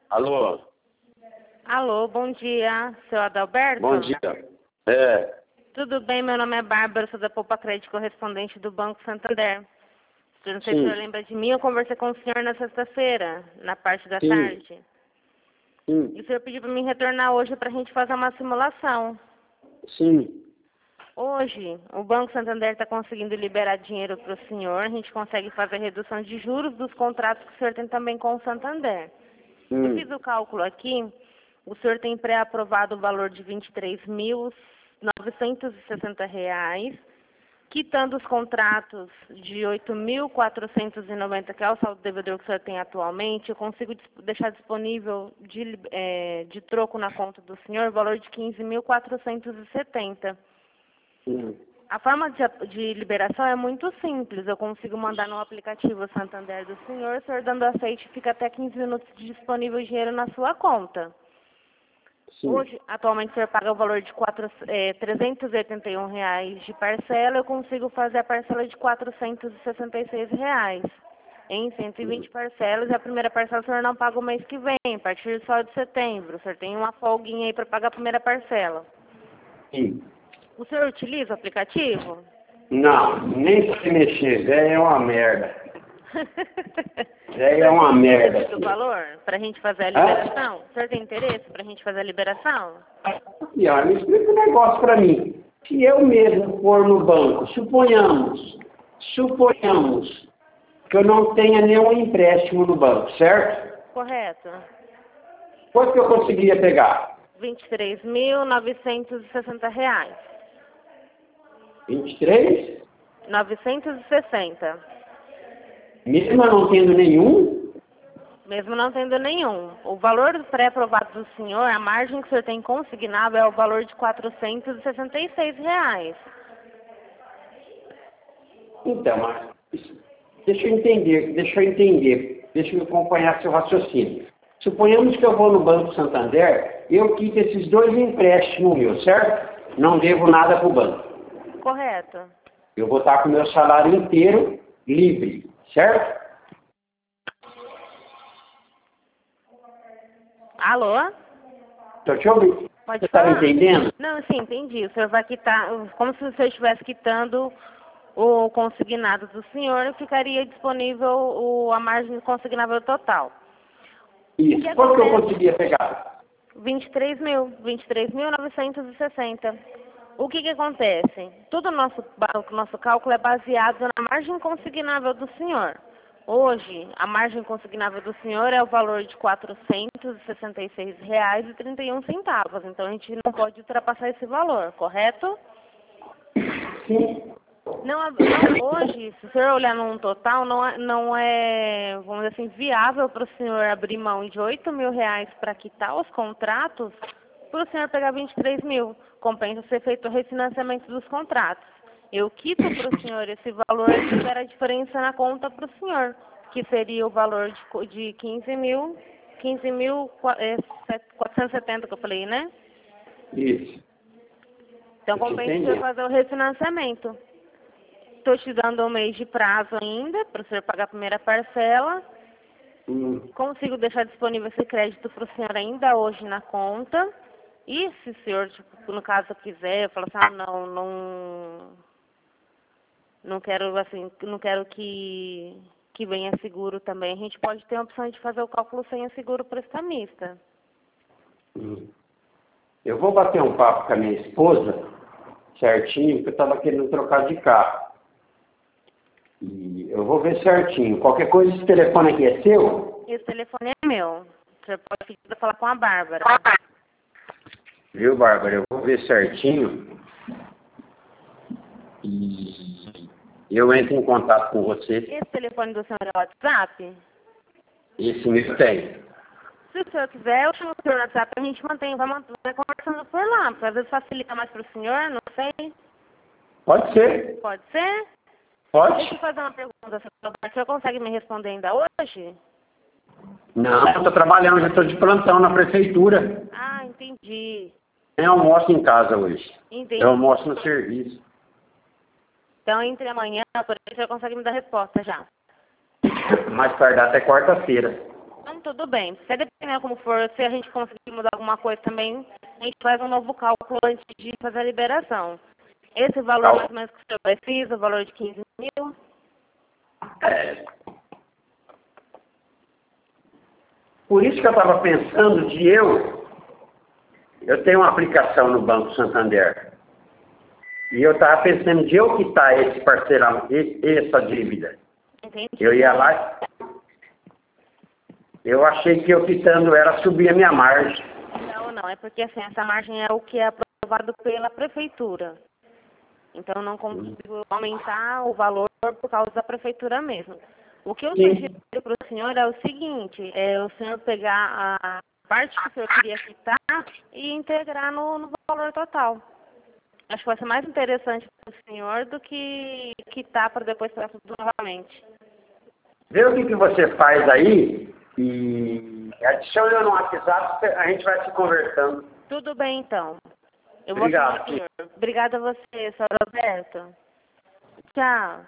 Alô? Alô, bom dia, seu Adalberto? Bom dia. É. Tudo bem, meu nome é Bárbara, sou da Poupa Crédito, correspondente do Banco Santander. Não sei se o senhor lembra de mim, eu conversei com o senhor na sexta-feira, na parte da tarde. Sim. E o senhor pediu para mim retornar hoje para a gente fazer uma simulação. Sim. Hoje, o Banco Santander está conseguindo liberar dinheiro para o senhor, a gente consegue fazer redução de juros dos contratos que o senhor tem também com o Santander. Eu fiz o cálculo aqui, o senhor tem pré-aprovado o valor de R$ 23.960, quitando os contratos de R$ 8.490, que é o saldo devedor que o senhor tem atualmente, eu consigo deixar disponível de troco na conta do senhor o valor de R$ 15.470. A forma de liberação é muito simples. Eu consigo mandar no aplicativo Santander do senhor, o senhor dando aceite fica até 15 minutos de disponível dinheiro na sua conta. Sim. Hoje, atualmente, o senhor paga o valor de R$ 381 de parcela, eu consigo fazer a parcela de R$ 466 em 120 parcelas, e a primeira parcela o senhor não paga o mês que vem, a partir só de setembro. O senhor tem uma folguinha aí para pagar a primeira parcela. Sim. O senhor utiliza o aplicativo? Não, nem se mexer, velho, é uma merda. Velho, é uma merda. O valor para a gente fazer a liberação? O senhor tem interesse para a gente fazer a liberação? E olha, me explica um negócio pra mim. Se eu mesmo for no banco, suponhamos que eu não tenha nenhum empréstimo no banco, certo? Correto. Quanto que eu conseguiria pegar? R$ 23.960. 23? 960. Mesmo eu não tendo nenhum? Mesmo não tendo nenhum. O valor pré-aprovado do senhor, a margem que o senhor tem consignável é o valor de R$ 466. Então, mas deixa eu entender, deixa eu acompanhar seu raciocínio. Suponhamos que eu vou no Banco Santander, eu quito esses 2 empréstimos meus, certo? Não devo nada para o banco. Correto. Eu vou estar com o meu salário inteiro livre, certo? Alô? Estou te ouvindo. Pode Você está falar? entendendo? Não, sim, entendi. O senhor vai quitar, como se o senhor estivesse quitando o consignado do senhor, ficaria disponível a margem consignável total. Isso. Quanto que eu conseguia pegar? 23.960. O que acontece? Todo o nosso cálculo é baseado na margem consignável do senhor. Hoje, a margem consignável do senhor é o valor de R$ 466,31. Então, a gente não pode ultrapassar esse valor, correto? Sim. Não, hoje, se o senhor olhar num total, não é, vamos dizer assim, viável para o senhor abrir mão de R$ 8.000 para quitar os contratos, para o senhor pegar 23 mil. Compensa ser feito o refinanciamento dos contratos. Eu quito para o senhor esse valor e libero a diferença na conta para o senhor, que seria o valor de 15.470 que eu falei, né? Isso. Então compensa o senhor fazer o refinanciamento. Estou te dando um mês de prazo ainda, para o senhor pagar a primeira parcela. Consigo deixar disponível esse crédito para o senhor ainda hoje na conta. E se o senhor, tipo, no caso, quiser, falar assim, não quero, assim, não quero que venha seguro também, a gente pode ter a opção de fazer o cálculo sem a seguro prestamista. Eu vou bater um papo com a minha esposa, certinho, porque eu estava querendo trocar de carro. E eu vou ver certinho. Qualquer coisa, esse telefone aqui é seu? Esse telefone é meu. O senhor pode pedir para falar com a Bárbara. Viu, Bárbara? Eu vou ver certinho. E eu entro em contato com você. Esse telefone do senhor é o WhatsApp? Esse me tem. Se o senhor quiser, eu chamo o senhor no WhatsApp, a gente vai conversando por lá, porque às vezes facilita mais para o senhor, não sei. Pode ser. Pode ser? Pode. Deixa eu fazer uma pergunta, senhor. O senhor consegue me responder ainda hoje? Não, eu estou trabalhando, já estou de plantão na prefeitura. Ah, entendi. Eu almoço em casa hoje. Entendi. Eu almoço no serviço. Então, entre amanhã, por aí, o senhor consegue me dar resposta já. Mais tardar até quarta-feira. Então Então, tudo bem. Se dependendo como for, se a gente conseguir mudar alguma coisa também, a gente faz um novo cálculo antes de fazer a liberação. Esse valor mais ou menos que o senhor precisa, o valor de 15 mil? É. Por isso que eu estava pensando de eu tenho uma aplicação no Banco Santander. E eu estava pensando de eu quitar esse parcelamento, essa dívida. Entendi. Eu ia lá, eu achei que eu quitando ela subia a minha margem. Não, é porque assim, essa margem é o que é aprovado pela prefeitura. Então eu não consigo aumentar o valor por causa da prefeitura mesmo. O que eu sugiro para o senhor é o seguinte, é o senhor pegar a parte que o senhor queria quitar e integrar no valor total. Acho que vai ser mais interessante para o senhor do que quitar para depois pegar tudo novamente. Vê o que você faz aí e adicione eu no WhatsApp, a gente vai se conversando. Tudo bem, então. Eu Obrigado. vou chamar o senhor. Obrigada a você, senhor Roberto. Tchau.